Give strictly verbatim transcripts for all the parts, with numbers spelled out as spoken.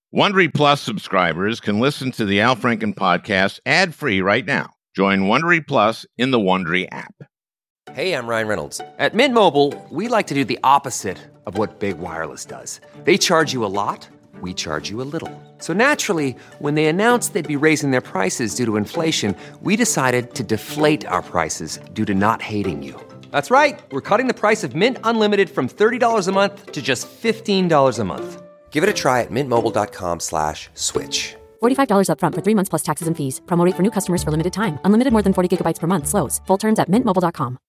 Wondery Plus subscribers can listen to the Al Franken podcast ad-free right now. Join Wondery Plus in the Wondery app. Hey, I'm Ryan Reynolds. At Mint Mobile, we like to do the opposite of what Big Wireless does. They charge you a lot, we charge you a little. So naturally, when they announced they'd be raising their prices due to inflation, we decided to deflate our prices due to not hating you. That's right. We're cutting the price of Mint Unlimited from thirty dollars a month to just fifteen dollars a month. Give it a try at mintmobile.com slash switch. forty-five dollars up front for three months plus taxes and fees. Promo rate for new customers for limited time. Unlimited more than forty gigabytes per month. Slows full terms at mint mobile dot com.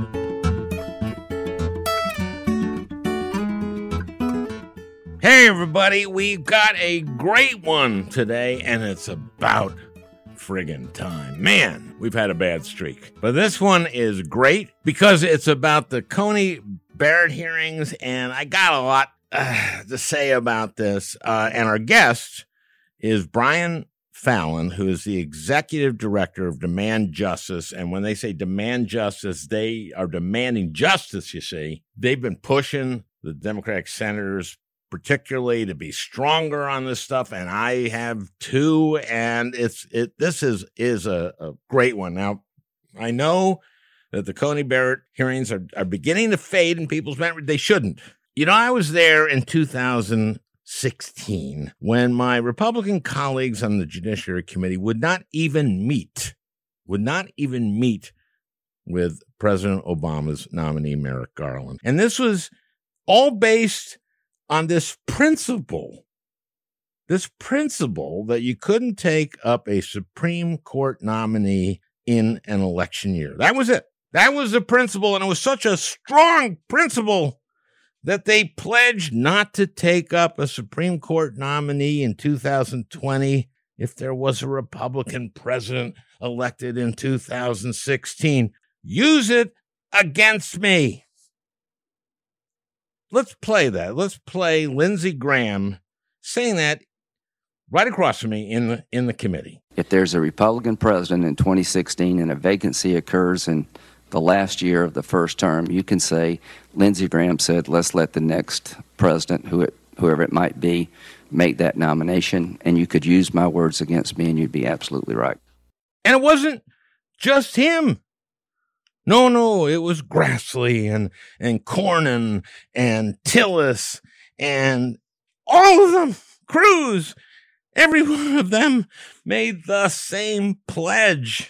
Hey, everybody, we've got a great one today, and it's about friggin' time. Man, we've had a bad streak. But this one is great because it's about the Coney Barrett hearings, and I got a lot uh, to say about this. Uh, and our guest is Brian Fallon, who is the executive director of Demand Justice. And when they say demand justice, they are demanding justice, you see. They've been pushing the Democratic senators particularly to be stronger on this stuff, and I have too, and it's it this is is a, a great one. Now, I know that the Coney Barrett hearings are, are beginning to fade in people's memory. They shouldn't. You know, I was there in two thousand sixteen when my Republican colleagues on the Judiciary Committee would not even meet, would not even meet with President Obama's nominee, Merrick Garland. And this was all based on this principle, this principle that you couldn't take up a Supreme Court nominee in an election year. That was it. That was the principle, and it was such a strong principle that they pledged not to take up a Supreme Court nominee in two thousand twenty if there was a Republican president elected in two thousand sixteen. Use it against me. Let's play that. Let's play Lindsey Graham saying that right across from me in the in the committee. If there's a Republican president in twenty sixteen and a vacancy occurs in the last year of the first term, you can say, Lindsey Graham said, let's let the next president, who it, whoever it might be, make that nomination. And you could use my words against me, and you'd be absolutely right. And it wasn't just him. No, no, it was Grassley and, and Cornyn and Tillis and all of them, Cruz, every one of them made the same pledge.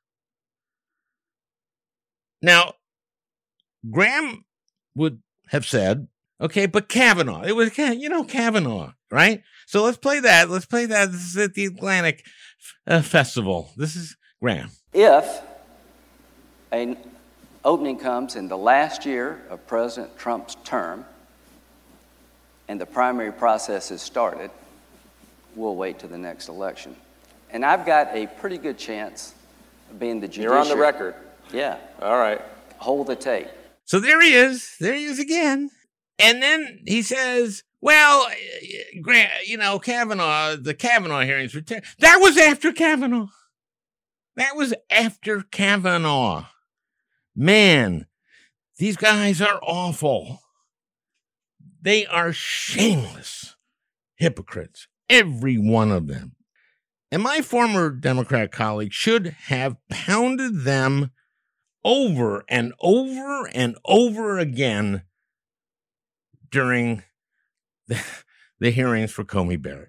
Now, Graham would have said, okay, but Kavanaugh, it was, you know, Kavanaugh, right? So let's play that. Let's play that. This is at the Atlantic uh, Festival. This is Graham. If an opening comes in the last year of President Trump's term and the primary process is started, we'll wait to the next election. And I've got a pretty good chance of being the judiciary. You're on the record. Yeah. All right. Hold the tape. So there he is. There he is again. And then he says, well, Grant, you know, Kavanaugh, the Kavanaugh hearings were ter- That was after Kavanaugh. That was after Kavanaugh. Man, these guys are awful. They are shameless hypocrites, every one of them. And my former Democrat colleague should have pounded them over and over and over again during the, the hearings for Coney Barrett.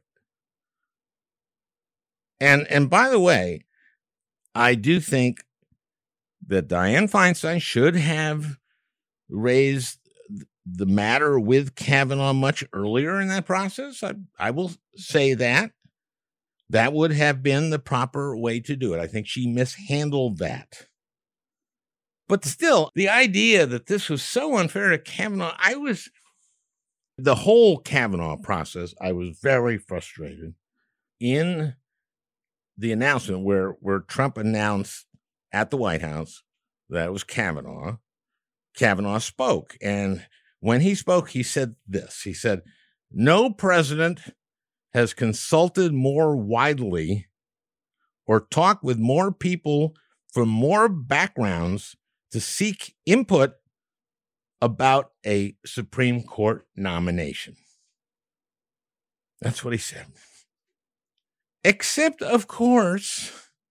And and by the way, I do think that Dianne Feinstein should have raised the matter with Kavanaugh much earlier in that process. I, I will say that. That would have been the proper way to do it. I think she mishandled that. But still, the idea that this was so unfair to Kavanaugh, I was, the whole Kavanaugh process, I was very frustrated. In the announcement where, where Trump announced at the White House that it was Kavanaugh, Kavanaugh spoke. And when he spoke, he said this. He said, no president has consulted more widely or talked with more people from more backgrounds to seek input about a Supreme Court nomination. That's what he said. Except, of course,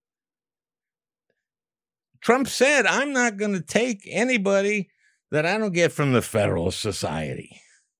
Trump said, I'm not going to take anybody that I don't get from the Federalist Society.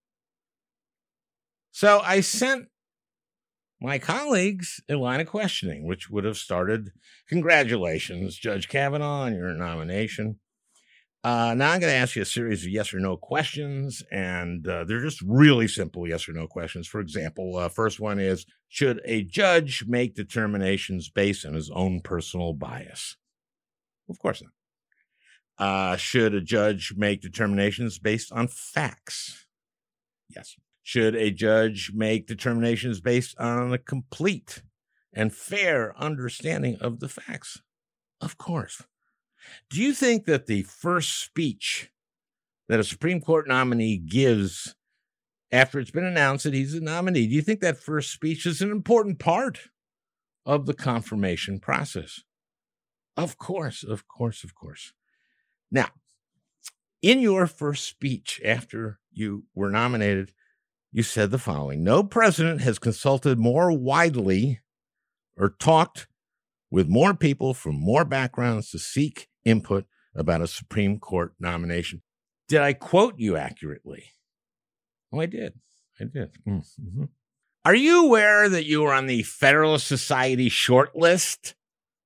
So I sent my colleagues a line of questioning, which would have started, congratulations, Judge Kavanaugh, on your nomination. Uh, now I'm going to ask you a series of yes or no questions, and uh, they're just really simple yes or no questions. For example, uh, first one is, should a judge make determinations based on his own personal bias? Of course not. Uh, should a judge make determinations based on facts? Yes. Should a judge make determinations based on a complete and fair understanding of the facts? Of course. Do you think that the first speech that a Supreme Court nominee gives after it's been announced that he's a nominee, do you think that first speech is an important part of the confirmation process? Of course, of course, of course. Now, in your first speech after you were nominated, you said the following: no president has consulted more widely or talked with more people from more backgrounds to seek input about a Supreme Court nomination. Did I quote you accurately? Oh, I did. I did. Mm-hmm. Are you aware that you were on the Federalist Society short list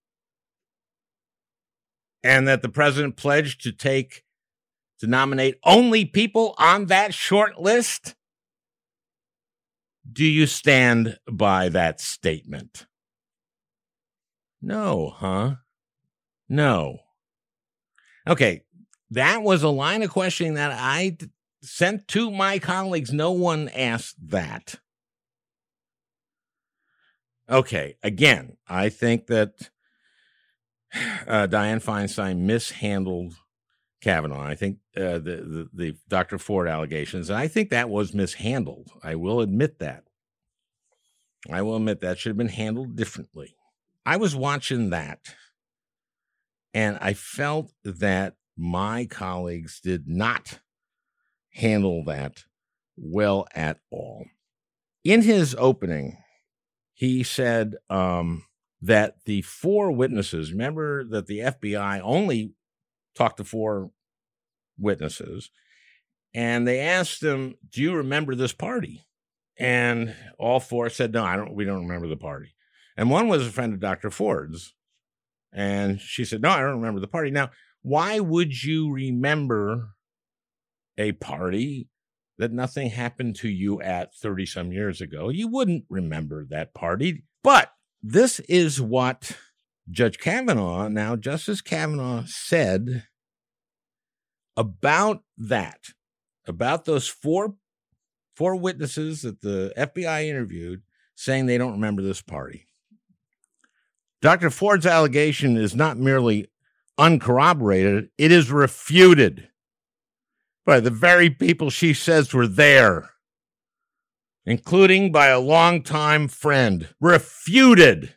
and that the president pledged to take, to nominate only people on that short list? Do you stand by that statement? No, huh? No. Okay, that was a line of questioning that I d- sent to my colleagues. No one asked that. Okay, again, I think that uh, Dianne Feinstein mishandled Kavanaugh. I think uh, the, the, the Doctor Ford allegations, and I think that was mishandled. I will admit that. I will admit that should have been handled differently. I was watching that, and I felt that my colleagues did not handle that well at all. In his opening, he said um, that the four witnesses, remember that the F B I only talked to four witnesses, and they asked them, do you remember this party? And all four said, no, I don't, we don't remember the party. And one was a friend of Doctor Ford's, and she said, no, I don't remember the party. Now, why would you remember a party that nothing happened to you at thirty-some years ago? You wouldn't remember that party. But this is what Judge Kavanaugh, now Justice Kavanaugh, said about that, about those four, four witnesses that the F B I interviewed saying they don't remember this party. Doctor Ford's allegation is not merely uncorroborated, it is refuted by the very people she says were there, including by a longtime friend. Refuted.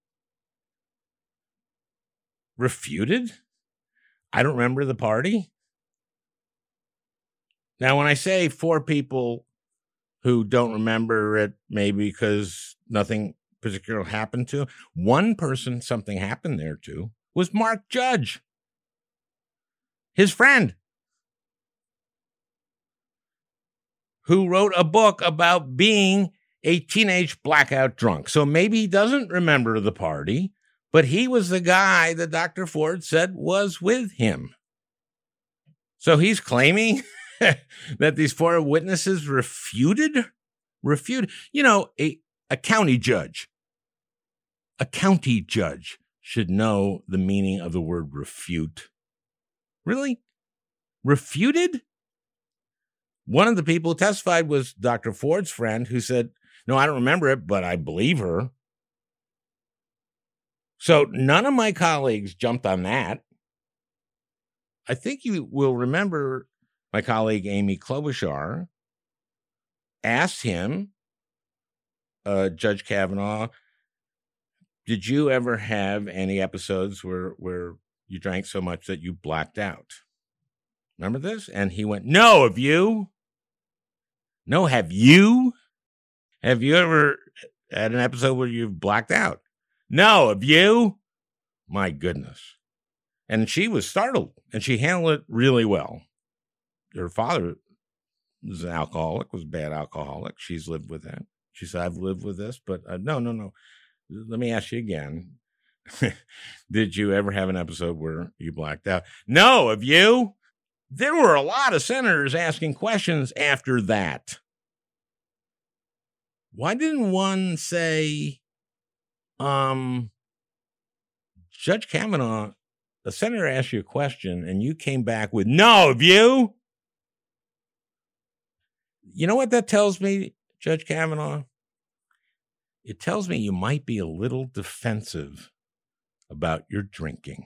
Refuted? I don't remember the party. Now, when I say four people who don't remember it, maybe because nothing particular happened to, one person something happened there to was Mark Judge, his friend, who wrote a book about being a teenage blackout drunk. So maybe he doesn't remember the party, but he was the guy that Doctor Ford said was with him. So he's claiming that these four witnesses refuted, refuted, you know, a, a county judge, a county judge should know the meaning of the word refute. Really? Refuted? One of the people who testified was Doctor Ford's friend, who said, no, I don't remember it, but I believe her. So none of my colleagues jumped on that. I think you will remember my colleague Amy Klobuchar asked him, uh, Judge Kavanaugh, did you ever have any episodes where, where you drank so much that you blacked out? Remember this? And he went, no, have you? No, have you? Have you ever had an episode where you've blacked out? No. Have you? My goodness. And she was startled, and she handled it really well. Her father was an alcoholic, was a bad alcoholic. She's lived with that. She said, I've lived with this, but uh, no, no, no. Let me ask you again. Did you ever have an episode where you blacked out? No. Have you? There were a lot of senators asking questions after that. Why didn't one say, um, Judge Kavanaugh, the senator asked you a question and you came back with, no, have you? You know what that tells me, Judge Kavanaugh? It tells me you might be a little defensive about your drinking.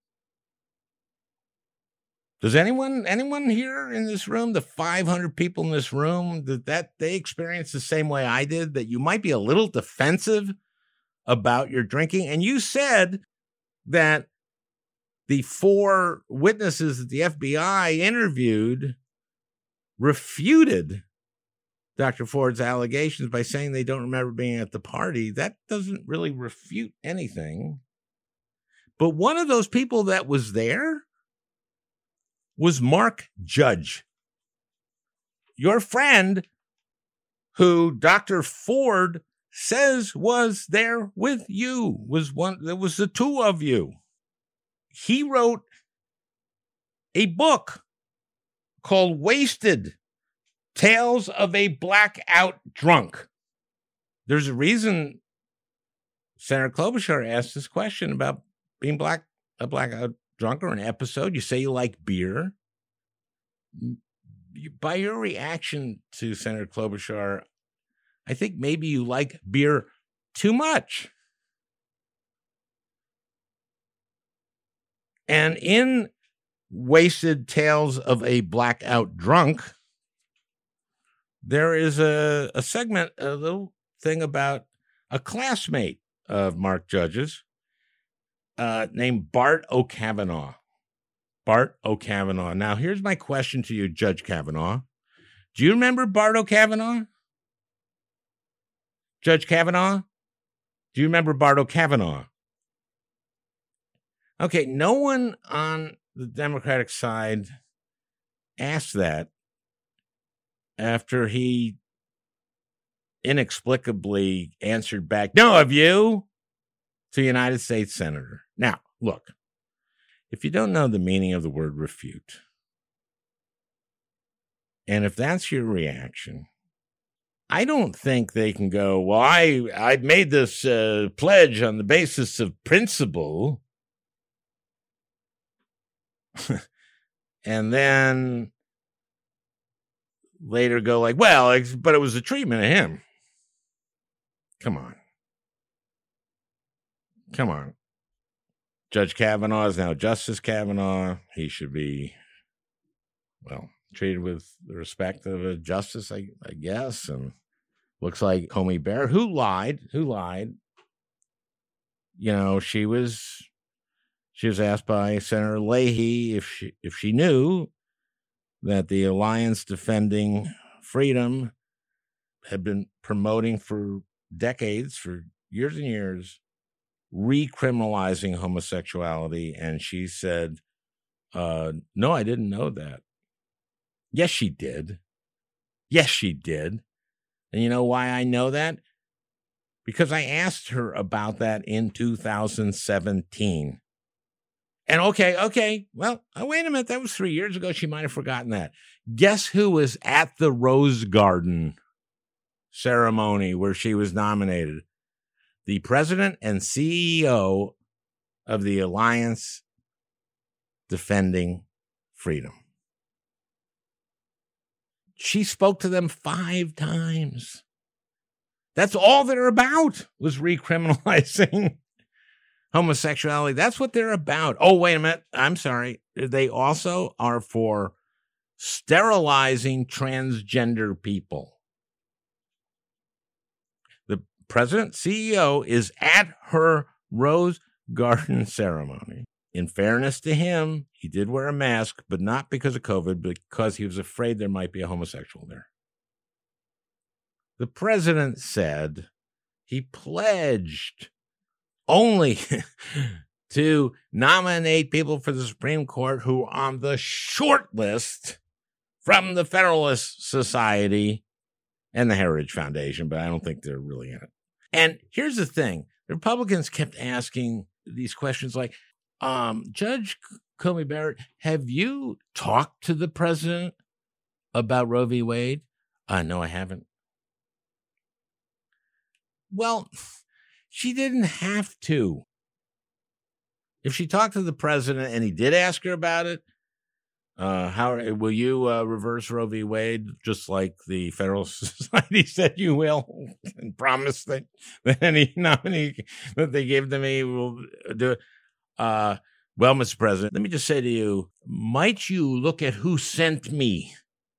Does anyone anyone here in this room, the five hundred people in this room, that, that they experience the same way I did, that you might be a little defensive about your drinking? And you said that the four witnesses that the F B I interviewed refuted Doctor Ford's allegations by saying they don't remember being at the party. That doesn't really refute anything. But one of those people that was there was Mark Judge, your friend who Doctor Ford says was there with you, was one, there was the two of you. He wrote a book called Wasted, Tales of a Blackout Drunk. There's a reason Senator Klobuchar asked this question about being black, a blackout drunk or an episode. You say you like beer. By your reaction to Senator Klobuchar, I think maybe you like beer too much. And in Wasted Tales of a Blackout Drunk, there is a, a segment, a little thing about a classmate of Mark Judge's uh, named Bart O'Kavanaugh. Bart O'Kavanaugh. Now, here's my question to you, Judge Kavanaugh. Do you remember Bart O'Kavanaugh? Judge Kavanaugh? Do you remember Bart O'Kavanaugh? Okay, no one on the Democratic side asked that after he inexplicably answered back, no, have you? To a United States Senator. Now, look, if you don't know the meaning of the word refute, and if that's your reaction, I don't think they can go, well, I, I made this uh, pledge on the basis of principle, and then later go like, well, but it was the treatment of him. Come on. Come on. Judge Kavanaugh is now Justice Kavanaugh. He should be, well, treated with the respect of a justice, I, I guess. And looks like Comey Bear, who lied, who lied. You know, she was, she was asked by Senator Leahy if she, if she knew that the Alliance Defending Freedom had been promoting for decades, for years and years, recriminalizing homosexuality. And she said, uh, no, I didn't know that. Yes, she did. Yes, she did. And you know why I know that? Because I asked her about that in two thousand seventeen. And okay, okay, well, oh, wait a minute. That was three years ago. She might have forgotten that. Guess who was at the Rose Garden ceremony where she was nominated? The president and C E O of the Alliance Defending Freedom. She spoke to them five times. That's all they're about, was recriminalizing homosexuality. That's what they're about. Oh, wait a minute. I'm sorry. They also are for sterilizing transgender people. The president, C E O, is at her Rose Garden ceremony. In fairness to him, he did wear a mask, but not because of COVID, but because he was afraid there might be a homosexual there. the president said he pledged only to nominate people for the Supreme Court who are on the short list from the Federalist Society and the Heritage Foundation, but I don't think they're really in it. And here's the thing. The Republicans kept asking these questions like, um, Judge Coney Barrett, have you talked to the president about Roe v. Wade? Uh, no, I haven't. Well, she didn't have to. If she talked to the president and he did ask her about it, uh, how will you uh, reverse Roe v. Wade, just like the Federal Society said you will, and promised that, that any nominee that they give to me will do it? Uh, well, Mister President, let me just say to you, might you look at who sent me?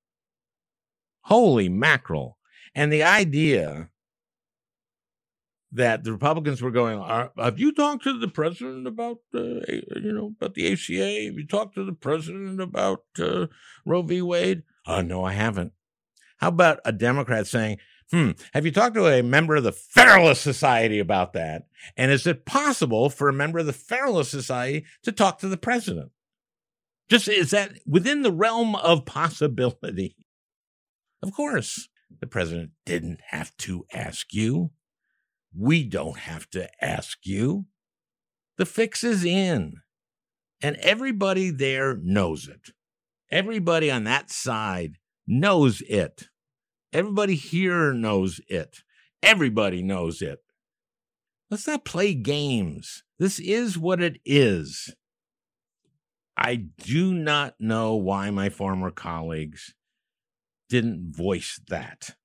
Holy mackerel. And the idea that the Republicans were going, have you talked to the president about, uh, you know, about the A C A? Have you talked to the president about uh, Roe v. Wade? Oh, no, I haven't. How about a Democrat saying, hmm, have you talked to a member of the Federalist Society about that? And is it possible for a member of the Federalist Society to talk to the president? Just, is that within the realm of possibility? Of course, the president didn't have to ask you. We don't have to ask you. The fix is in. And everybody there knows it. Everybody on that side knows it. Everybody here knows it. Everybody knows it. Let's not play games. This is what it is. I do not know why my former colleagues didn't voice that.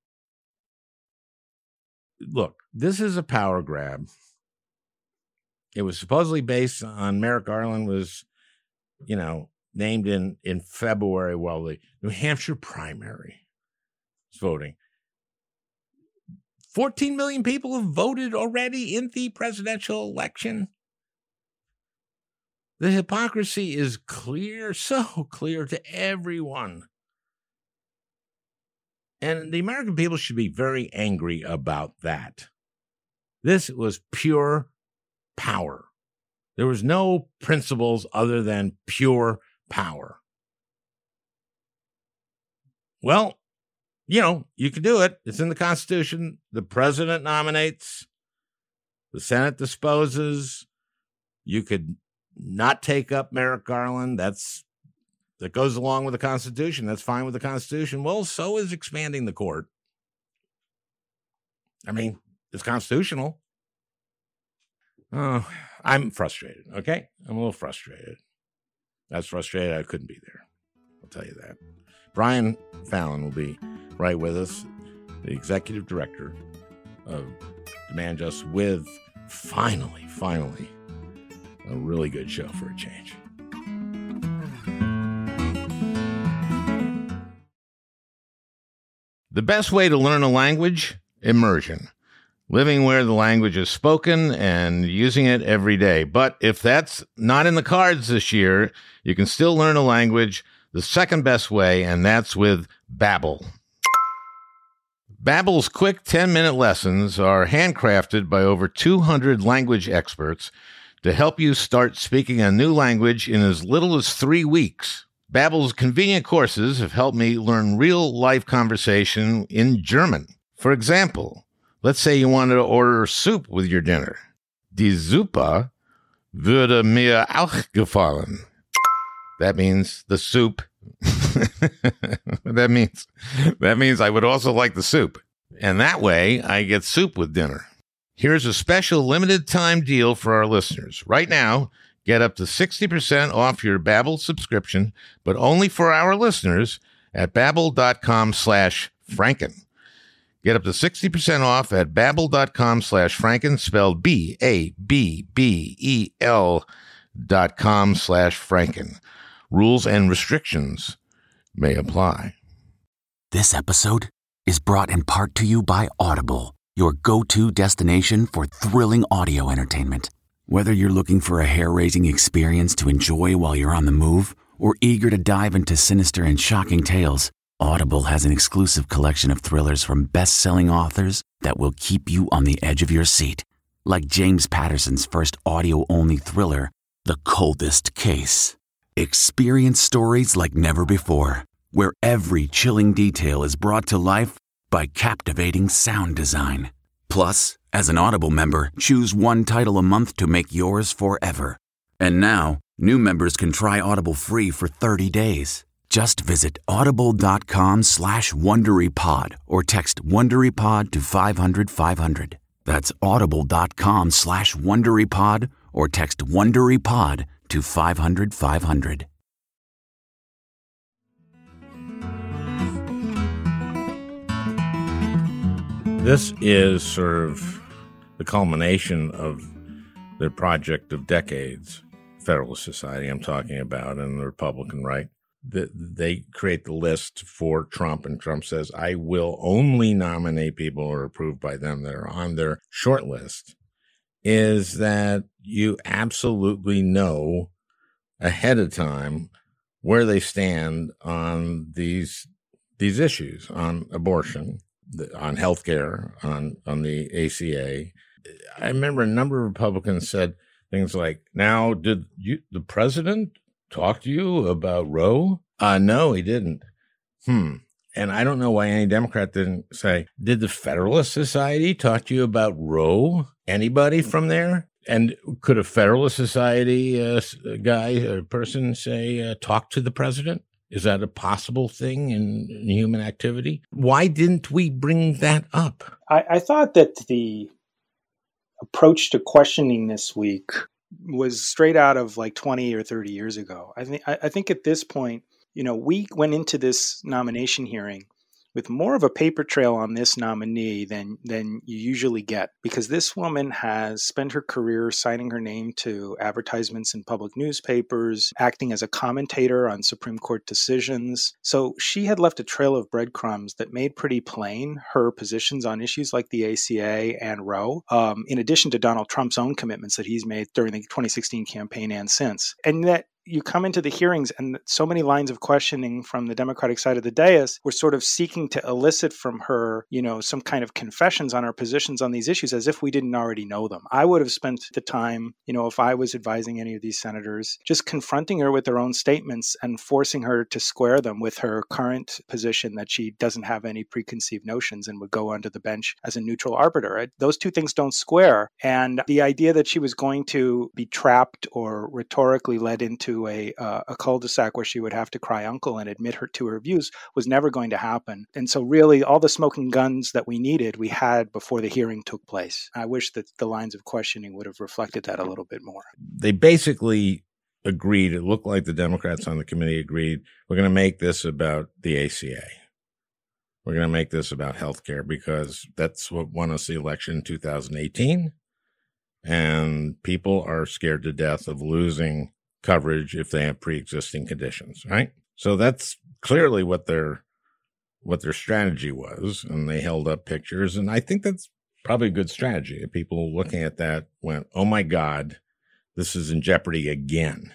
Look, this is a power grab. It was supposedly based on Merrick Garland was, you know, named in, in February while the New Hampshire primary was voting. fourteen million people have voted already in the presidential election. The hypocrisy is clear, so clear to everyone. And the American people should be very angry about that. This was pure power. There was no principles other than pure power. Well, you know, you can do it. It's in the Constitution. The president nominates. The Senate disposes. You could not take up Merrick Garland. That's That goes along with the Constitution. That's fine with the Constitution. Well, so is expanding the court. I mean, it's constitutional. Oh, I'm frustrated, okay? I'm a little frustrated. I was frustrated I couldn't be there. I'll tell you that. Brian Fallon will be right with us, the executive director of Demand Justice, with finally, finally, a really good show for a change. The best way to learn a language? Immersion. Living where the language is spoken and using it every day. But if that's not in the cards this year, you can still learn a language the second best way, and that's with Babbel. Babbel's quick ten-minute lessons are handcrafted by over two hundred language experts to help you start speaking a new language in as little as three weeks. Babbel's convenient courses have helped me learn real-life conversation in German. For example, let's say you wanted to order soup with your dinner. Die Suppe würde mir auch gefallen. That means the soup. that means that means I would also like the soup. And that way, I get soup with dinner. Here's a special limited-time deal for our listeners. Right now, get up to sixty percent off your Babbel subscription, but only for our listeners at babbel.com slash Franken. Get up to sixty percent off at babbel.com slash Franken, spelled B A B B E L dot com slash Franken. Rules and restrictions may apply. This episode is brought in part to you by Audible, your go-to destination for thrilling audio entertainment. Whether you're looking for a hair-raising experience to enjoy while you're on the move, or eager to dive into sinister and shocking tales, Audible has an exclusive collection of thrillers from best-selling authors that will keep you on the edge of your seat. Like James Patterson's first audio-only thriller, The Coldest Case. Experience stories like never before, where every chilling detail is brought to life by captivating sound design. Plus, as an Audible member, choose one title a month to make yours forever. And now, new members can try Audible free for thirty days. Just visit audible.com slash WonderyPod or text WonderyPod to five hundred five hundred. That's audible.com slash WonderyPod or text WonderyPod to five hundred five hundred. This is sort of the culmination of the project of decades, Federalist Society I'm talking about, and the Republican right. They create the list for Trump, and Trump says, I will only nominate people who are approved by them that are on their short list, is that you absolutely know ahead of time where they stand on these these issues, on abortion, on healthcare, on, on the A C A. I remember a number of Republicans said things like, now, did you, the president talk to you about Roe? Uh, no, he didn't. Hmm. And I don't know why any Democrat didn't say, did the Federalist Society talk to you about Roe? Anybody from there? And could a Federalist Society uh, guy or person say, uh, talk to the president? Is that a possible thing in, in human activity? Why didn't we bring that up? I, I thought that the approach to questioning this week was straight out of like twenty or thirty years ago. I think, I, I think at this point, you know, we went into this nomination hearing with more of a paper trail on this nominee than than you usually get, because this woman has spent her career signing her name to advertisements in public newspapers, acting as a commentator on Supreme Court decisions. So she had left a trail of breadcrumbs that made pretty plain her positions on issues like the A C A and Roe, um, in addition to Donald Trump's own commitments that he's made during the twenty sixteen campaign and since. And that you come into the hearings and so many lines of questioning from the Democratic side of the dais were sort of seeking to elicit from her, you know, some kind of confessions on her positions on these issues as if we didn't already know them. I would have spent the time, you know, if I was advising any of these senators, just confronting her with her own statements and forcing her to square them with her current position that she doesn't have any preconceived notions and would go onto the bench as a neutral arbiter. Those two things don't square. And the idea that she was going to be trapped or rhetorically led into a uh, a cul-de-sac where she would have to cry uncle and admit her to her views was never going to happen. And so really all the smoking guns that we needed, we had before the hearing took place. I wish that the lines of questioning would have reflected that a little bit more. They basically agreed, it looked like the Democrats on the committee agreed, we're going to make this about the A C A. We're going to make this about healthcare because that's what won us the election in two thousand eighteen. And people are scared to death of losing coverage if they have pre-existing conditions, right? So that's clearly what their what their strategy was, and they held up pictures, and I think that's probably a good strategy. People looking at that went, oh my God, this is in jeopardy again.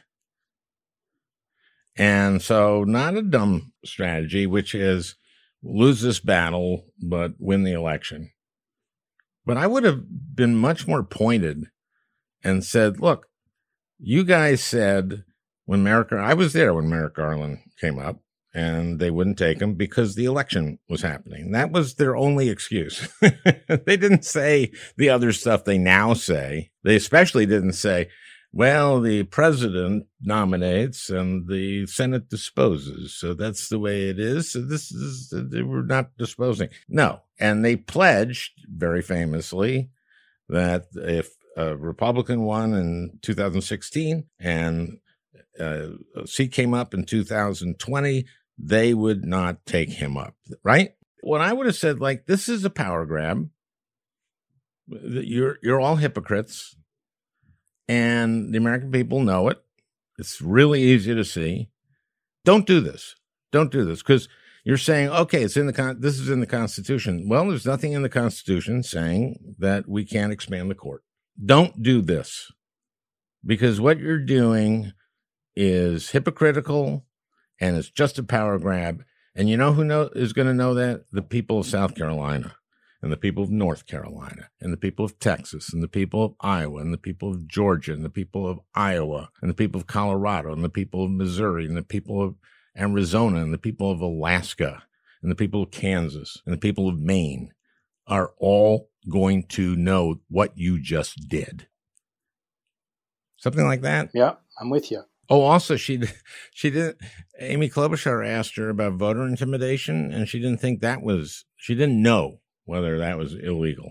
And so not a dumb strategy, which is lose this battle, but win the election. But I would have been much more pointed and said, look, you guys said when Merrick, I was there when Merrick Garland came up, and they wouldn't take him because the election was happening. That was their only excuse. They didn't say the other stuff they now say. They especially didn't say, well, the president nominates and the Senate disposes. So that's the way it is. So this is, they were not disposing. No. And they pledged very famously that if a Republican won in two thousand sixteen and uh, a seat came up in two thousand twenty, they would not take him up, right? What I would have said, like, this is a power grab. You're you're all hypocrites, and the American people know it. It's really easy to see. Don't do this. Don't do this, because you're saying, okay, it's in the con- this is in the Constitution. Well, there's nothing in the Constitution saying that we can't expand the court. Don't do this, because what you're doing is hypocritical, and it's just a power grab, And you know who know, is going to know that? The people of South Carolina, and the people of North Carolina, and the people of Texas, and the people of Iowa, and the people of Georgia, and the people of Iowa, and the people of Colorado, and the people of Missouri, and the people of Arizona, and the people of Alaska, and the people of Kansas, and the people of Maine are all going to know what you just did. Something like that? Yeah, I'm with you. Oh, also, she she didn't. Amy Klobuchar asked her about voter intimidation, and she didn't think that was. She didn't know whether that was illegal.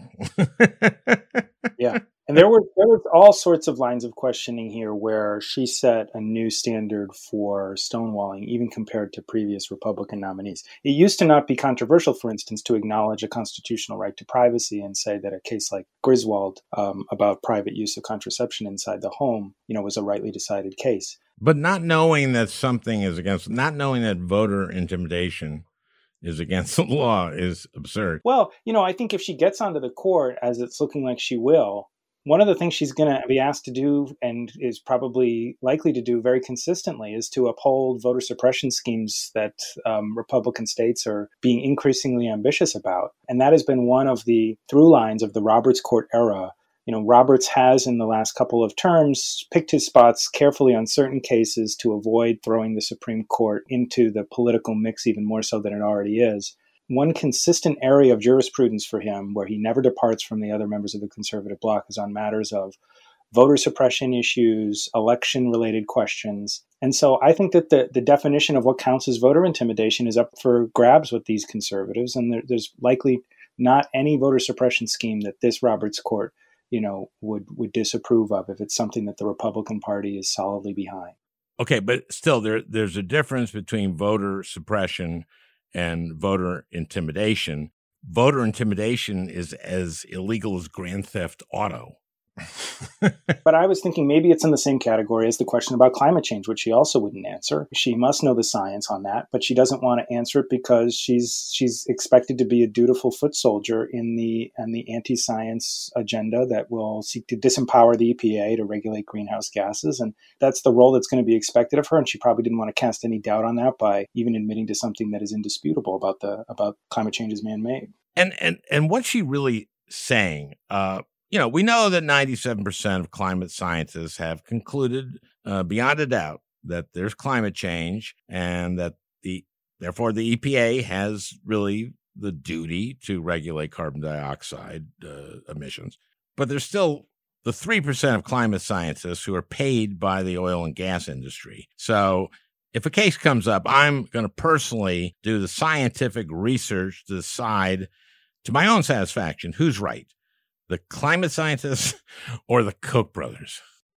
Yeah, and there were there was all sorts of lines of questioning here where she set a new standard for stonewalling, even compared to previous Republican nominees. It used to not be controversial, for instance, to acknowledge a constitutional right to privacy and say that a case like Griswold um, about private use of contraception inside the home, you know, was a rightly decided case. But not knowing that something is against, not knowing that voter intimidation is against the law is absurd. Well, you know, I think if she gets onto the court, as it's looking like she will, one of the things she's going to be asked to do, and is probably likely to do very consistently, is to uphold voter suppression schemes that um, Republican states are being increasingly ambitious about. And that has been one of the through lines of the Roberts Court era. You know, Roberts has, in the last couple of terms, picked his spots carefully on certain cases to avoid throwing the Supreme Court into the political mix even more so than it already is. One consistent area of jurisprudence for him, where he never departs from the other members of the conservative bloc, is on matters of voter suppression issues, election-related questions. And so I think that the, the definition of what counts as voter intimidation is up for grabs with these conservatives, and there, there's likely not any voter suppression scheme that this Roberts Court you know, would, would disapprove of if it's something that the Republican Party is solidly behind. Okay, but still, there there's a difference between voter suppression and voter intimidation. Voter intimidation is as illegal as grand theft auto. But I was thinking maybe it's in the same category as the question about climate change, which she also wouldn't answer. She must know the science on that, but she doesn't want to answer it because she's she's expected to be a dutiful foot soldier in the in the anti-science agenda that will seek to disempower the E P A to regulate greenhouse gases. And that's the role that's going to be expected of her. And she probably didn't want to cast any doubt on that by even admitting to something that is indisputable about the about climate change is man-made. And and and what's she really saying? Uh You know, we know that ninety-seven percent of climate scientists have concluded uh, beyond a doubt that there's climate change and that the therefore the E P A has really the duty to regulate carbon dioxide uh, emissions. But there's still the three percent of climate scientists who are paid by the oil and gas industry. So if a case comes up, I'm going to personally do the scientific research to decide to my own satisfaction who's right. The climate scientists or the Koch brothers?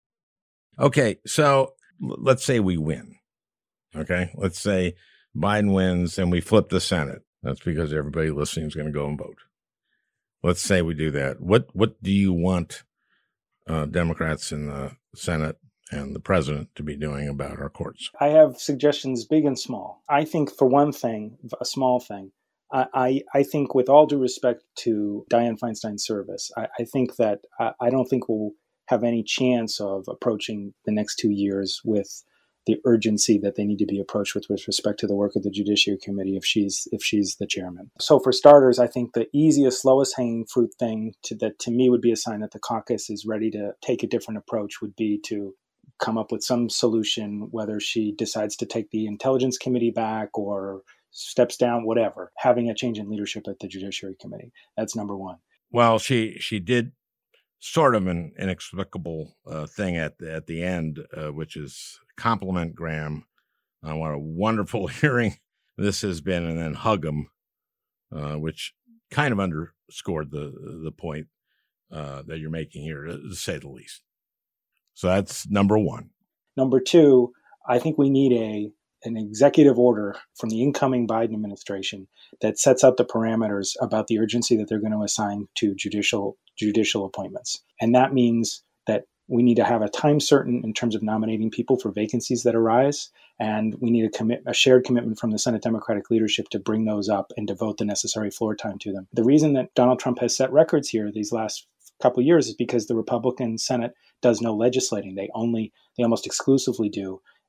Okay, so let's say we win. Okay, let's say Biden wins and we flip the Senate. That's because everybody listening is going to go and vote. Let's say we do that. What what do you want uh, Democrats in the Senate and the president to be doing about our courts? I have suggestions big and small. I think, for one thing, a small thing, I, I think, with all due respect to Dianne Feinstein's service, I, I think that I, I don't think we'll have any chance of approaching the next two years with the urgency that they need to be approached with with respect to the work of the Judiciary Committee if she's if she's the chairman. So for starters, I think the easiest, lowest hanging fruit thing to, that to me would be a sign that the caucus is ready to take a different approach would be to come up with some solution, whether she decides to take the Intelligence Committee back or steps down, whatever, having a change in leadership at the Judiciary Committee. That's number one. Well, she she did sort of an inexplicable uh, thing at the, at the end, uh, which is compliment Graham on what a wonderful hearing this has been, and then hug him, uh, which kind of underscored the the point uh, that you're making here, to say the least. So that's number one. Number two, I think we need a an executive order from the incoming Biden administration that sets out the parameters about the urgency that they're going to assign to judicial judicial appointments. And that means that we need to have a time certain in terms of nominating people for vacancies that arise. And we need a, commit, a shared commitment from the Senate Democratic leadership to bring those up and devote the necessary floor time to them. The reason that Donald Trump has set records here these last couple of years is because the Republican Senate does no legislating. They only, they almost exclusively do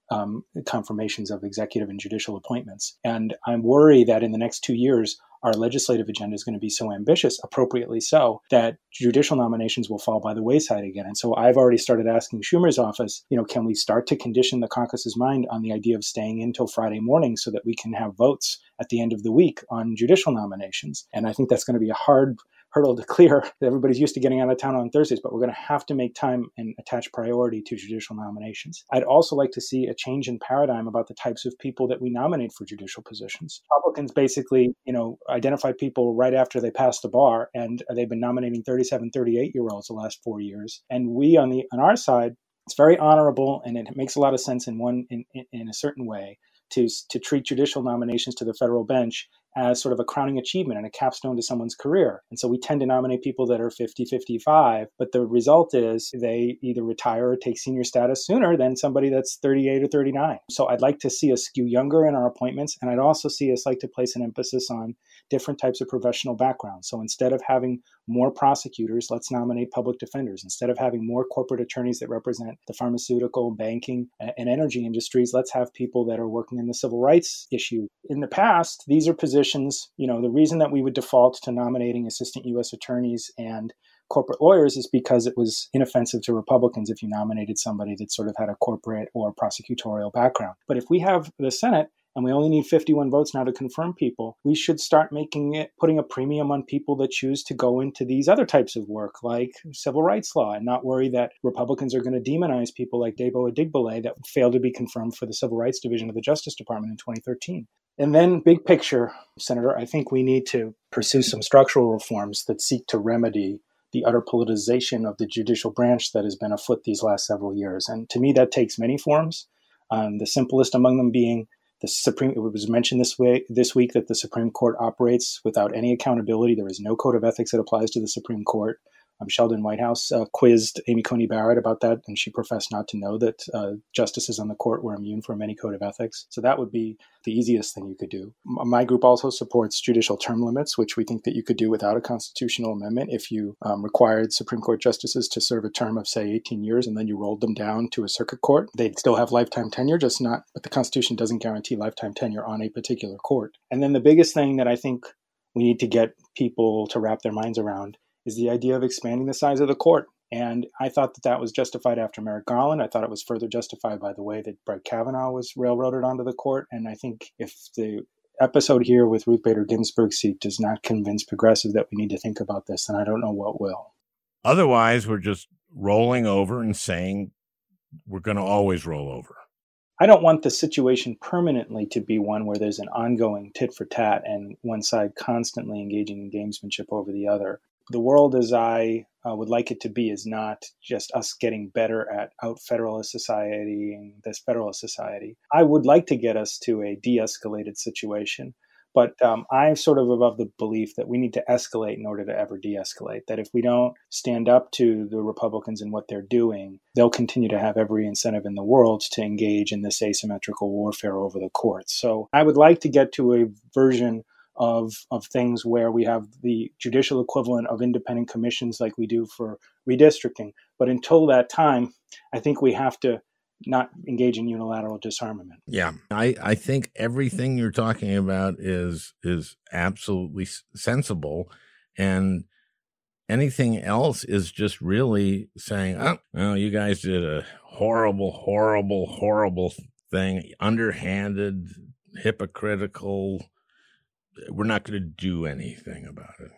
um, confirmations of executive and judicial appointments. And I'm worried that in the next two years, our legislative agenda is going to be so ambitious, appropriately so, that judicial nominations will fall by the wayside again. And so I've already started asking Schumer's office, you know, can we start to condition the caucus's mind on the idea of staying in till Friday morning so that we can have votes at the end of the week on judicial nominations? And I think that's going to be a hard hurdle to clear. Everybody's used to getting out of town on Thursdays, but we're going to have to make time and attach priority to judicial nominations. I'd also like to see a change in paradigm about the types of people that we nominate for judicial positions. Republicans basically, you know, identify people right after they pass the bar, and they've been nominating thirty-seven, thirty-eight-year-olds the last four years. And we on the on our side, it's very honorable, and it makes a lot of sense in one in, in, in a certain way to to treat judicial nominations to the federal bench as sort of a crowning achievement and a capstone to someone's career. And so we tend to nominate people that are fifty, fifty-five, but the result is they either retire or take senior status sooner than somebody that's thirty-eight or thirty-nine. So I'd like to see us skew younger in our appointments, and I'd also see us like to place an emphasis on different types of professional backgrounds. So instead of having more prosecutors, let's nominate public defenders. Instead of having more corporate attorneys that represent the pharmaceutical, banking, and energy industries, let's have people that are working in the civil rights issue. In the past, these are positions, you know, the reason that we would default to nominating assistant U S attorneys and corporate lawyers is because it was inoffensive to Republicans if you nominated somebody that sort of had a corporate or prosecutorial background. But if we have the Senate, and we only need fifty-one votes now to confirm people, we should start making it, putting a premium on people that choose to go into these other types of work, like civil rights law, and not worry that Republicans are going to demonize people like Debo Adigbole that failed to be confirmed for the Civil Rights Division of the Justice Department in twenty thirteen. And then big picture, Senator, I think we need to pursue some structural reforms that seek to remedy the utter politicization of the judicial branch that has been afoot these last several years. And to me, that takes many forms, um, the simplest among them being the Supreme, it was mentioned this way this week that the Supreme Court operates without any accountability. There is no code of ethics that applies to the Supreme Court. Um, Sheldon Whitehouse uh, quizzed Amy Coney Barrett about that, and she professed not to know that uh, justices on the court were immune from any code of ethics. So that would be the easiest thing you could do. M- my group also supports judicial term limits, which we think that you could do without a constitutional amendment if you um, required Supreme Court justices to serve a term of, say, eighteen years, and then you rolled them down to a circuit court. They'd still have lifetime tenure, just not, but the Constitution doesn't guarantee lifetime tenure on a particular court. And then the biggest thing that I think we need to get people to wrap their minds around is the idea of expanding the size of the court. And I thought that that was justified after Merrick Garland. I thought it was further justified by the way that Brett Kavanaugh was railroaded onto the court. And I think if the episode here with Ruth Bader Ginsburg's seat does not convince progressives that we need to think about this, then I don't know what will. Otherwise, we're just rolling over and saying we're going to always roll over. I don't want the situation permanently to be one where there's an ongoing tit for tat and one side constantly engaging in gamesmanship over the other. The world as I uh, would like it to be is not just us getting better at out-federalist society and this federalist society. I would like to get us to a de-escalated situation, but um, I'm sort of above the belief that we need to escalate in order to ever de-escalate, that if we don't stand up to the Republicans and what they're doing, they'll continue to have every incentive in the world to engage in this asymmetrical warfare over the courts. So I would like to get to a version of of things where we have the judicial equivalent of independent commissions like we do for redistricting. But until that time, I think we have to not engage in unilateral disarmament. Yeah, I, I think everything you're talking about is is absolutely sensible. And anything else is just really saying, oh, well, you guys did a horrible, horrible, horrible thing, underhanded, hypocritical. We're not going to do anything about it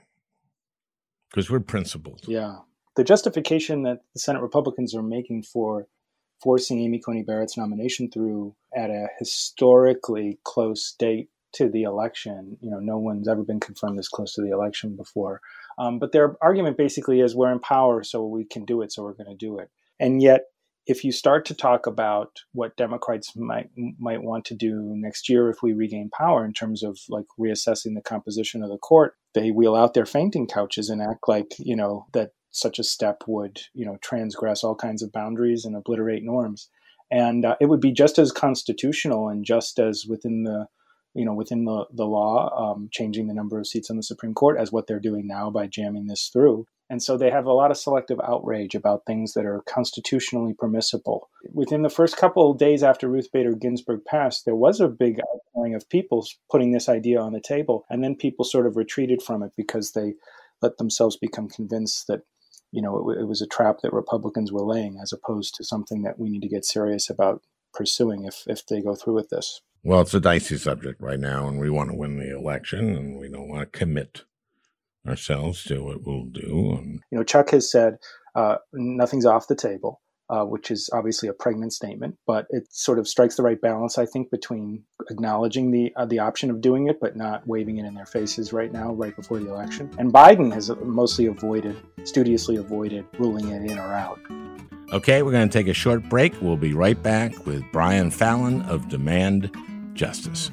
because we're principled. Yeah. The justification that the Senate Republicans are making for forcing Amy Coney Barrett's nomination through at a historically close date to the election, you know, no one's ever been confirmed this close to the election before. Um, but their argument basically is we're in power, so we can do it, so we're going to do it. And yet, if you start to talk about what Democrats might might want to do next year if we regain power in terms of like reassessing the composition of the court, they wheel out their fainting couches and act like, you know, that such a step would, you know, transgress all kinds of boundaries and obliterate norms. And uh, it would be just as constitutional and just as within the, you know, within the, the law, um, changing the number of seats on the Supreme Court as what they're doing now by jamming this through. And so they have a lot of selective outrage about things that are constitutionally permissible. Within the first couple of days after Ruth Bader Ginsburg passed, there was a big outpouring of people putting this idea on the table. And then people sort of retreated from it because they let themselves become convinced that, you know, it, it was a trap that Republicans were laying, as opposed to something that we need to get serious about pursuing if, if they go through with this. Well, it's a dicey subject right now, and we want to win the election, and we don't want to commit ourselves to what we'll do. And you know, Chuck has said uh, nothing's off the table, uh, which is obviously a pregnant statement, but it sort of strikes the right balance, I think, between acknowledging the uh, the option of doing it, but not waving it in their faces right now, right before the election. And Biden has mostly avoided, studiously avoided ruling it in or out. Okay, we're going to take a short break. We'll be right back with Brian Fallon of Demand Justice.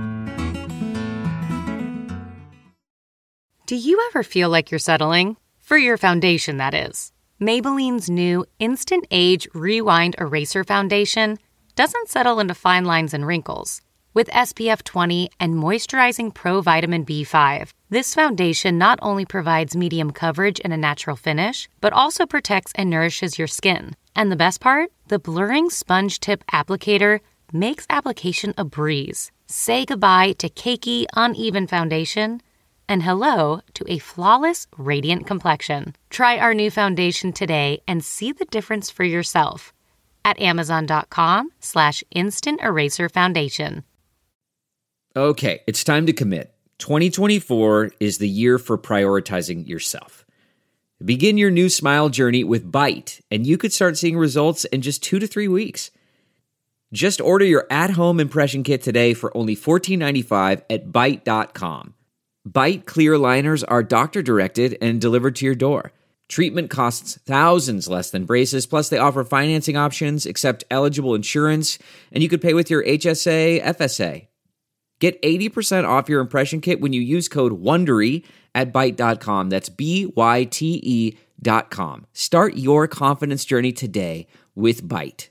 Do you ever feel like you're settling? For your foundation, that is. Maybelline's new Instant Age Rewind Eraser Foundation doesn't settle into fine lines and wrinkles. With S P F twenty and moisturizing Pro Vitamin B five, this foundation not only provides medium coverage and a natural finish, but also protects and nourishes your skin. And the best part? The blurring sponge tip applicator makes application a breeze. Say goodbye to cakey, uneven foundation and hello to a flawless, radiant complexion. Try our new foundation today and see the difference for yourself at amazon.com slash instant eraser foundation. Okay, it's time to commit. twenty twenty-four is the year for prioritizing yourself. Begin your new smile journey with Byte, and you could start seeing results in just two to three weeks. Just order your at-home impression kit today for only fourteen ninety-five at byte dot com. Byte clear liners are doctor-directed and delivered to your door. Treatment costs thousands less than braces, plus they offer financing options, accept eligible insurance, and you could pay with your H S A, F S A. Get eighty percent off your impression kit when you use code WONDERY at byte dot com. That's B Y T E dot com. Start your confidence journey today with Byte.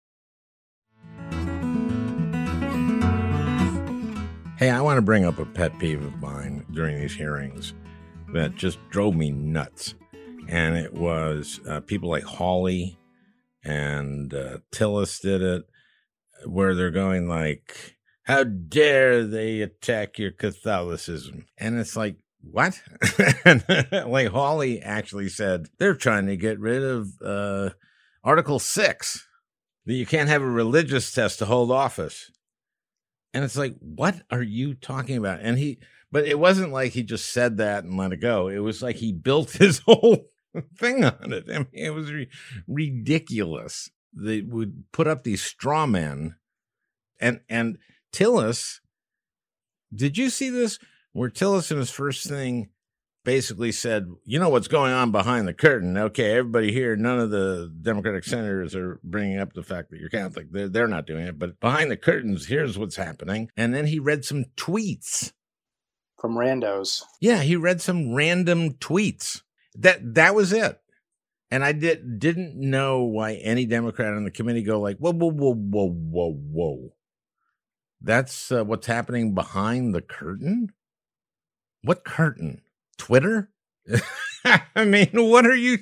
Hey, I want to bring up a pet peeve of mine during these hearings that just drove me nuts. And it was uh, people like Hawley and uh, Tillis did it, where they're going like, how dare they attack your Catholicism? And it's like, what? And, like Hawley actually said, they're trying to get rid of uh, Article six, that you can't have a religious test to hold office. And it's like, what are you talking about? And he, but it wasn't like he just said that and let it go. It was like he built his whole thing on it. I mean, it was re- ridiculous. They would put up these straw men. And, and Tillis, did you see this? Where Tillis in his first thing basically said, you know what's going on behind the curtain. Okay, everybody here, none of the Democratic senators are bringing up the fact that you're Catholic. They're, they're not doing it. But behind the curtains, here's what's happening. And then he read some tweets. From randos. Yeah, he read some random tweets. That that was it. And I did, didn't know why any Democrat on the committee go like, whoa, whoa, whoa, whoa, whoa, whoa. That's uh, what's happening behind the curtain? What curtain? Twitter? I mean, what are you...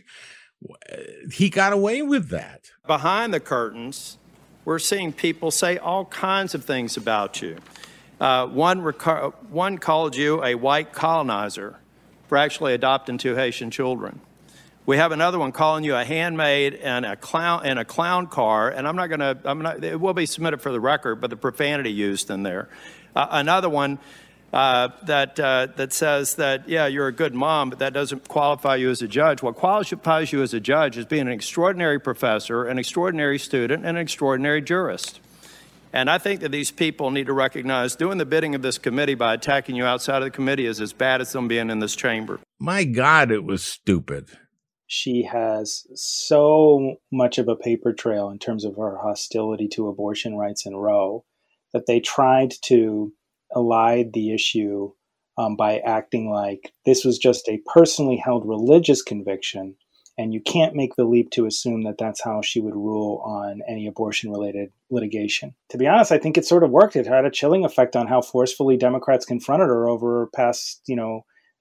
He got away with that. Behind the curtains, we're seeing people say all kinds of things about you. Uh, one, rec- one called you a white colonizer for actually adopting two Haitian children. We have another one calling you a handmaid and a clown and a clown car, and I'm not going to. I'm not. It will be submitted for the record, but the profanity used in there. Uh, another one uh, that uh, that says that yeah, you're a good mom, but that doesn't qualify you as a judge. What qualifies you as a judge is being an extraordinary professor, an extraordinary student, and an extraordinary jurist. And I think that these people need to recognize doing the bidding of this committee by attacking you outside of the committee is as bad as them being in this chamber. My God, it was stupid. She has so much of a paper trail in terms of her hostility to abortion rights in Roe that they tried to elide the issue um, by acting like this was just a personally held religious conviction, and you can't make the leap to assume that that's how she would rule on any abortion-related litigation. To be honest, I think it sort of worked. It had a chilling effect on how forcefully Democrats confronted her over past, you know,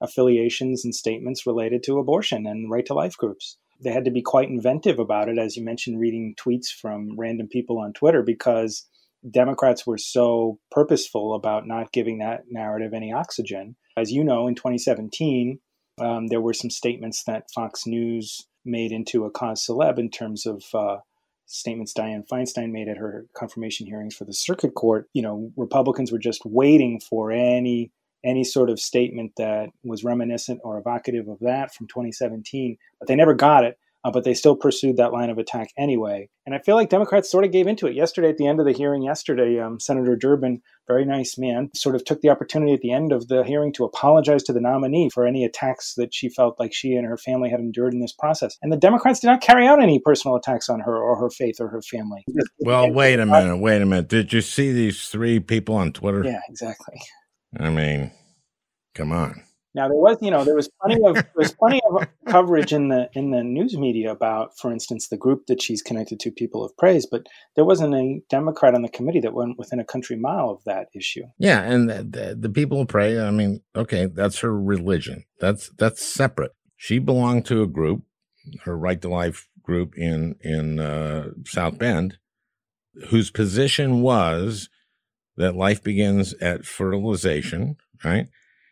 affiliations and statements related to abortion and right to life groups. They had to be quite inventive about it, as you mentioned, reading tweets from random people on Twitter, because Democrats were so purposeful about not giving that narrative any oxygen. As you know, in twenty seventeen, um, there were some statements that Fox News made into a cause celeb in terms of uh, statements Dianne Feinstein made at her confirmation hearings for the circuit court. You know, Republicans were just waiting for any any sort of statement that was reminiscent or evocative of that from twenty seventeen, but they never got it. Uh, but they still pursued that line of attack anyway. And I feel like Democrats sort of gave into it. Yesterday, at the end of the hearing yesterday, um, Senator Durbin, very nice man, sort of took the opportunity at the end of the hearing to apologize to the nominee for any attacks that she felt like she and her family had endured in this process. And the Democrats did not carry out any personal attacks on her or her faith or her family. Well, wait a minute, wait a minute. Did you see these three people on Twitter? Yeah, exactly. I mean, come on. Now there was, you know, there was plenty of there was plenty of coverage in the in the news media about, for instance, the group that she's connected to, People of Praise, but there wasn't a Democrat on the committee that went within a country mile of that issue. Yeah, and the, the, the People of Praise, I mean, okay, that's her religion. That's that's separate. She belonged to a group, her Right to Life group in in uh, South Bend, whose position was that life begins at fertilization, right?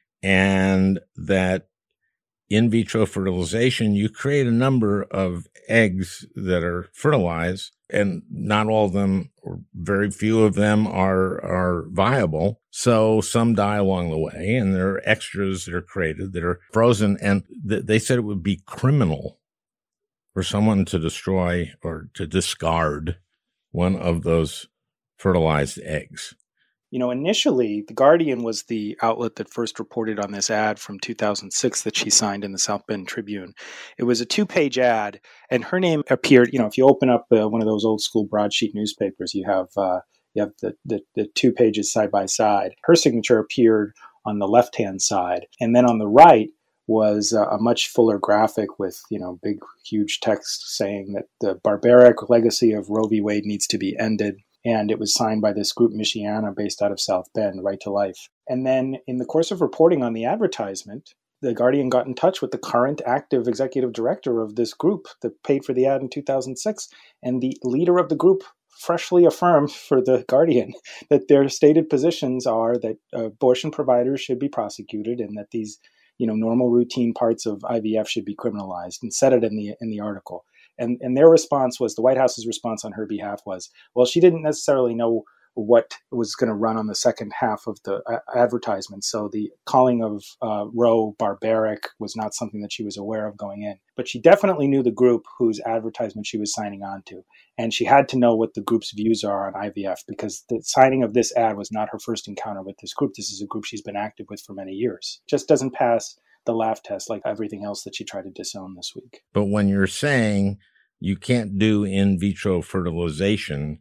And that in vitro fertilization, you create a number of eggs that are fertilized, and not all of them, or very few of them, are are viable. So some die along the way, and there are extras that are created that are frozen. And th- they said it would be criminal for someone to destroy or to discard one of those fertilized eggs. You know, initially, The Guardian was the outlet that first reported on this ad from two thousand six that she signed in the South Bend Tribune. It was a two-page ad, and her name appeared. You know, if you open up uh, one of those old-school broadsheet newspapers, you have uh, you have the, the the two pages side by side. Her signature appeared on the left-hand side, and then on the right was uh, a much fuller graphic with, you know, big, huge text saying that the barbaric legacy of Roe v. Wade needs to be ended. And it was signed by this group, Michiana, based out of South Bend, Right to Life. And then in the course of reporting on the advertisement, The Guardian got in touch with the current active executive director of this group that paid for the ad in two thousand six. And the leader of the group freshly affirmed for The Guardian that their stated positions are that abortion providers should be prosecuted and that these, you know, normal routine parts of I V F should be criminalized, and said it in the in the article. And and their response was, the White House's response on her behalf was, well, she didn't necessarily know what was going to run on the second half of the uh, advertisement. So the calling of uh, Roe barbaric was not something that she was aware of going in. But she definitely knew the group whose advertisement she was signing on to. And she had to know what the group's views are on I V F, because the signing of this ad was not her first encounter with this group. This is a group she's been active with for many years. Just doesn't pass the laugh test like everything else that she tried to disown this week. But when you're saying you can't do in vitro fertilization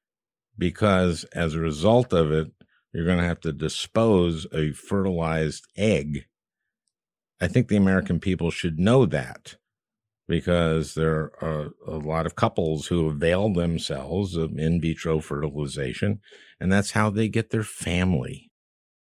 because as a result of it, you're going to have to dispose a fertilized egg, I think the American people should know that, because there are a lot of couples who avail themselves of in vitro fertilization, and that's how they get their family,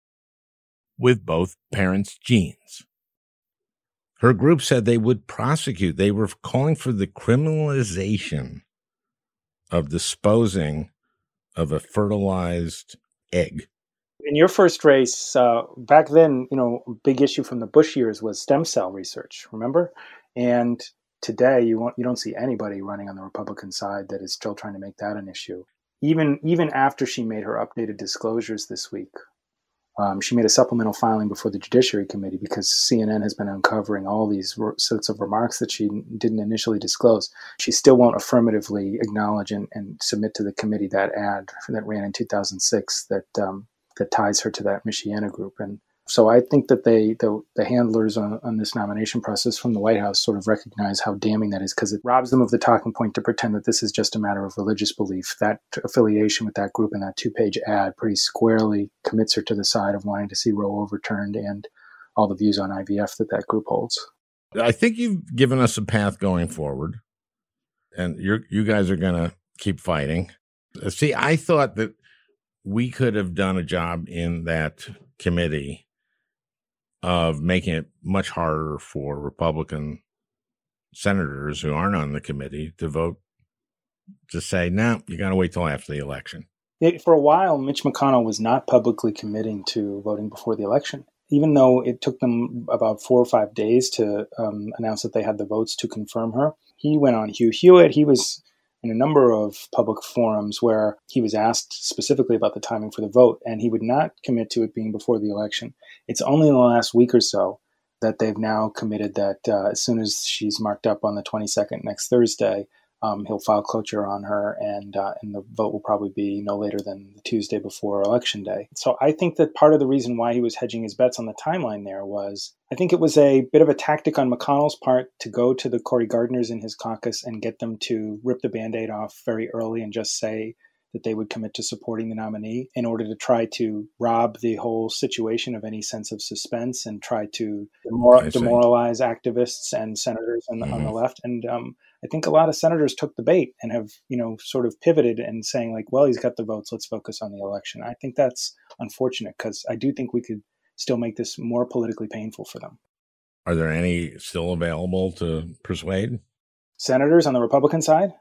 with both parents' genes. Her group said they would prosecute. They were calling for the criminalization of disposing of a fertilized egg. In your first race, uh, back then, you know, a big issue from the Bush years was stem cell research, remember? And today, you won't, you don't see anybody running on the Republican side that is still trying to make that an issue. Even, even after she made her updated disclosures this week, Um, she made a supplemental filing before the Judiciary Committee because C N N has been uncovering all these sorts of remarks that she didn't initially disclose. She still won't affirmatively acknowledge and, and submit to the committee that ad that ran in two thousand six that um, that ties her to that Michiana group. And so I think that they, the, the handlers on, on this nomination process from the White House sort of recognize how damning that is, because it robs them of the talking point to pretend that this is just a matter of religious belief. That affiliation with that group in that two-page ad pretty squarely commits her to the side of wanting to see Roe overturned and all the views on I V F that that group holds. I think you've given us a path going forward, and you're, you guys are going to keep fighting. See, I thought that we could have done a job in that committee of making it much harder for Republican senators who aren't on the committee to vote to say, no, you got to wait till after the election. It, for a while, Mitch McConnell was not publicly committing to voting before the election, even though it took them about four or five days to um, announce that they had the votes to confirm her. He went on Hugh Hewitt. He was in a number of public forums where he was asked specifically about the timing for the vote, and he would not commit to it being before the election. It's only in the last week or so that they've now committed that uh, as soon as she's marked up on the twenty-second next Thursday, um, he'll file cloture on her, and uh, and the vote will probably be no later than the Tuesday before Election Day. So I think that part of the reason why he was hedging his bets on the timeline there was, I think it was a bit of a tactic on McConnell's part to go to the Cory Gardners in his caucus and get them to rip the Band-Aid off very early and just say that they would commit to supporting the nominee in order to try to rob the whole situation of any sense of suspense and try to demor- demoralize activists and senators on the, mm-hmm. on the left. And um, I think a lot of senators took the bait and have, you know, sort of pivoted and saying like, well, he's got the votes, let's focus on the election. I think that's unfortunate because I do think we could still make this more politically painful for them. Are there any still available to persuade? Senators on the Republican side?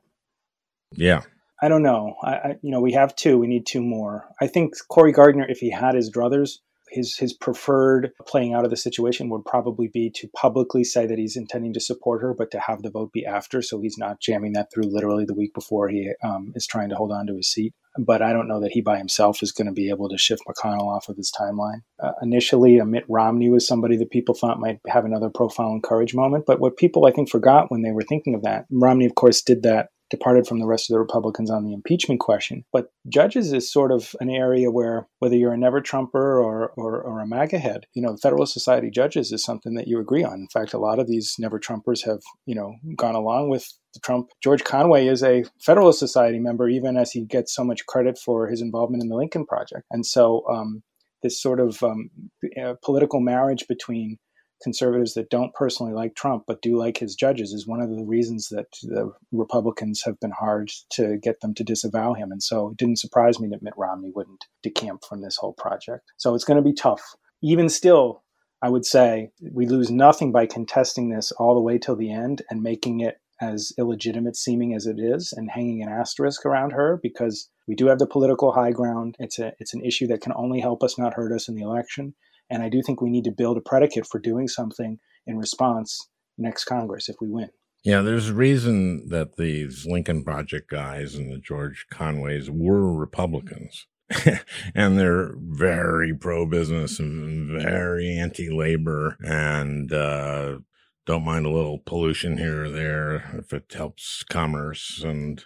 Yeah. I don't know. I, I, you know, we have two. We need two more. I think Cory Gardner, if he had his druthers, his his preferred playing out of the situation would probably be to publicly say that he's intending to support her, but to have the vote be after, so he's not jamming that through literally the week before he um, is trying to hold on to his seat. But I don't know that he by himself is going to be able to shift McConnell off of his timeline. Uh, initially, Mitt Romney was somebody that people thought might have another profile and courage moment. But what people, I think, forgot when they were thinking of that, Romney, of course, did that, departed from the rest of the Republicans on the impeachment question. But judges is sort of an area where, whether you're a never Trumper or, or, or a MAGA head, you know, Federalist Society judges is something that you agree on. In fact, a lot of these never Trumpers have, you know, gone along with the Trump. George Conway is a Federalist Society member, even as he gets so much credit for his involvement in the Lincoln Project. And so um, this sort of um, uh, political marriage between conservatives that don't personally like Trump but do like his judges is one of the reasons that the Republicans have been hard to get them to disavow him. And so it didn't surprise me that Mitt Romney wouldn't decamp from this whole project. So it's going to be tough. Even still, I would say we lose nothing by contesting this all the way till the end and making it as illegitimate seeming as it is and hanging an asterisk around her, because we do have the political high ground. It's a it's an issue that can only help us, not hurt us in the election. And I do think we need to build a predicate for doing something in response next Congress if we win. Yeah, there's a reason that these Lincoln Project guys and the George Conways were Republicans. And they're very pro-business and very anti-labor and uh, don't mind a little pollution here or there if it helps commerce. And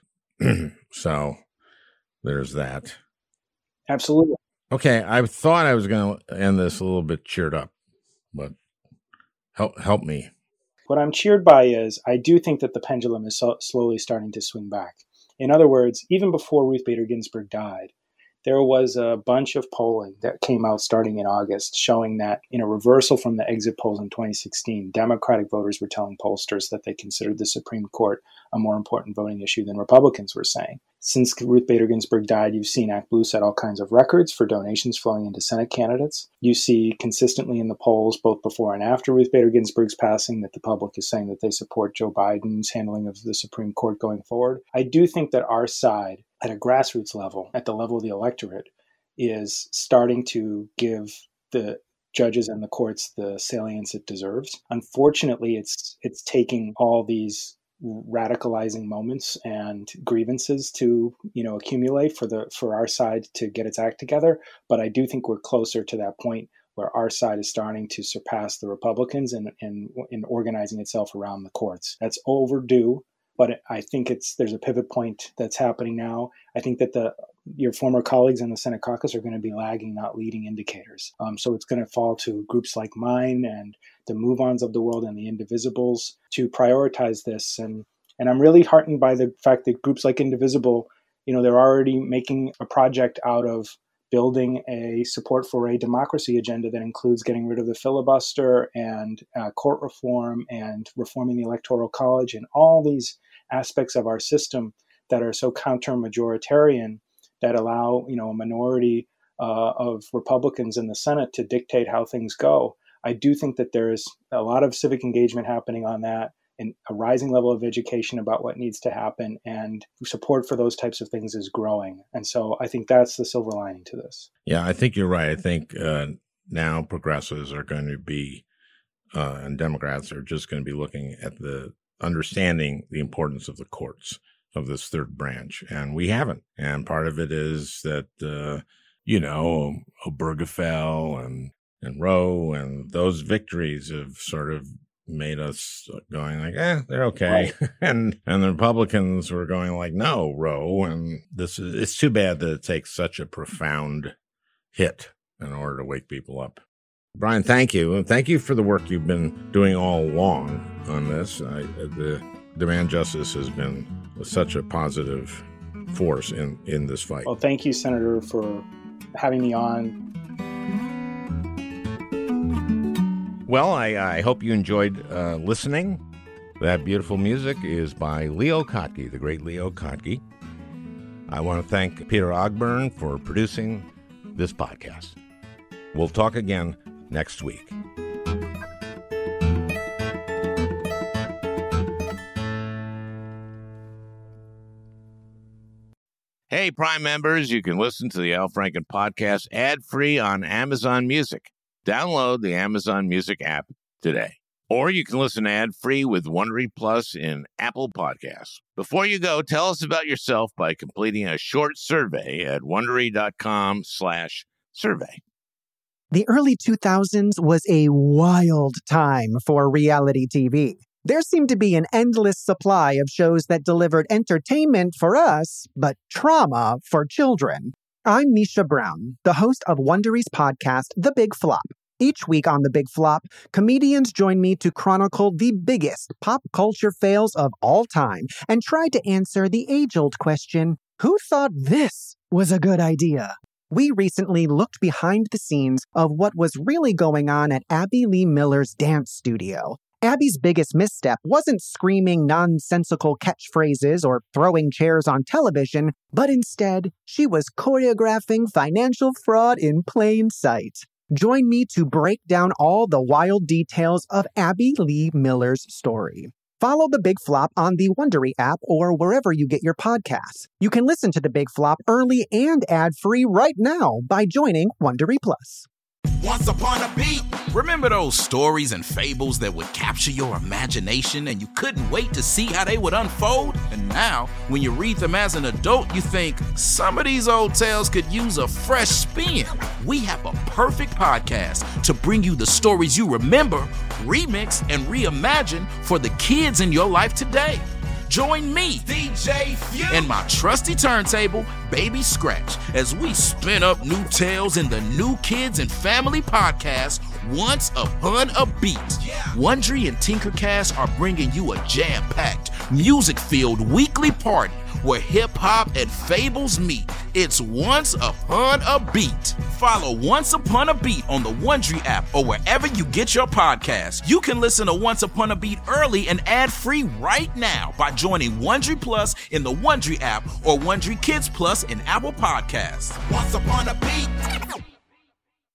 so there's that. Absolutely. Okay, I thought I was going to end this a little bit cheered up, but help help me. What I'm cheered by is I do think that the pendulum is so slowly starting to swing back. In other words, even before Ruth Bader Ginsburg died, there was a bunch of polling that came out starting in August showing that, in a reversal from the exit polls in twenty sixteen, Democratic voters were telling pollsters that they considered the Supreme Court a more important voting issue than Republicans were saying. Since Ruth Bader Ginsburg died, you've seen ActBlue set all kinds of records for donations flowing into Senate candidates. You see consistently in the polls, both before and after Ruth Bader Ginsburg's passing, that the public is saying that they support Joe Biden's handling of the Supreme Court going forward. I do think that our side, at a grassroots level, at the level of the electorate, is starting to give the judges and the courts the salience it deserves. Unfortunately, it's it's taking all these radicalizing moments and grievances to, you know, accumulate for the for our side to get its act together. But I do think we're closer to that point where our side is starting to surpass the Republicans in, in, in organizing itself around the courts. That's overdue, but I think it's there's a pivot point that's happening now. I think that the your former colleagues in the Senate caucus are going to be lagging, not leading indicators. Um, so it's going to fall to groups like mine and the MoveOns of the world and the Indivisibles to prioritize this. And and I'm really heartened by the fact that groups like Indivisible, you know, they're already making a project out of building a support for a democracy agenda that includes getting rid of the filibuster and uh, court reform and reforming the Electoral College and all these aspects of our system that are so counter-majoritarian that allow, you know, a minority uh, of Republicans in the Senate to dictate how things go. I do think that there is a lot of civic engagement happening on that, and a rising level of education about what needs to happen, and support for those types of things is growing. And so I think that's the silver lining to this. Yeah, I think you're right. I think uh, now progressives are going to be, uh, and Democrats are just going to be looking at the understanding the importance of the courts, of this third branch. And we haven't. And part of it is that, uh, you know, Obergefell and, and Roe and those victories have sort of made us going like, eh, they're okay. Right. and and the Republicans were going like, no, Roe. And this is, it's too bad that it takes such a profound hit in order to wake people up. Brian, thank you. And thank you for the work you've been doing all along on this. I, the Demand Justice has been such a positive force in, in this fight. Well, thank you, Senator, for having me on. Well, I, I hope you enjoyed uh, listening. That beautiful music is by Leo Kottke, the great Leo Kottke. I want to thank Peter Ogburn for producing this podcast. We'll talk again next week. Hey, Prime members, you can listen to the Al Franken podcast ad-free on Amazon Music. Download the Amazon Music app today. Or you can listen ad-free with Wondery Plus in Apple Podcasts. Before you go, tell us about yourself by completing a short survey at Wondery.com slash survey. The early two thousands was a wild time for reality T V. There seemed to be an endless supply of shows that delivered entertainment for us, but trauma for children. I'm Misha Brown, the host of Wondery's podcast, The Big Flop. Each week on The Big Flop, comedians join me to chronicle the biggest pop culture fails of all time and try to answer the age-old question, who thought this was a good idea? We recently looked behind the scenes of what was really going on at Abby Lee Miller's dance studio. Abby's biggest misstep wasn't screaming nonsensical catchphrases or throwing chairs on television, but instead, she was choreographing financial fraud in plain sight. Join me to break down all the wild details of Abby Lee Miller's story. Follow The Big Flop on the Wondery app or wherever you get your podcasts. You can listen to The Big Flop early and ad-free right now by joining Wondery Plus. Once upon a beat. Remember those stories and fables that would capture your imagination and you couldn't wait to see how they would unfold? And now, when you read them as an adult, you think, some of these old tales could use a fresh spin. We have a perfect podcast to bring you the stories you remember, remix, and reimagine for the kids in your life today. Join me, D J Few, and my trusty turntable, Baby Scratch, as we spin up new tales in the New Kids and Family podcast, Once Upon a Beat. Yeah. Wondery and Tinkercast are bringing you a jam-packed, music-filled weekly party where hip-hop and fables meet. It's Once Upon a Beat. Follow Once Upon a Beat on the Wondery app or wherever you get your podcasts. You can listen to Once Upon a Beat early and ad-free right now by joining Wondery Plus in the Wondery app or Wondery Kids Plus in Apple Podcasts. Once Upon a Beat.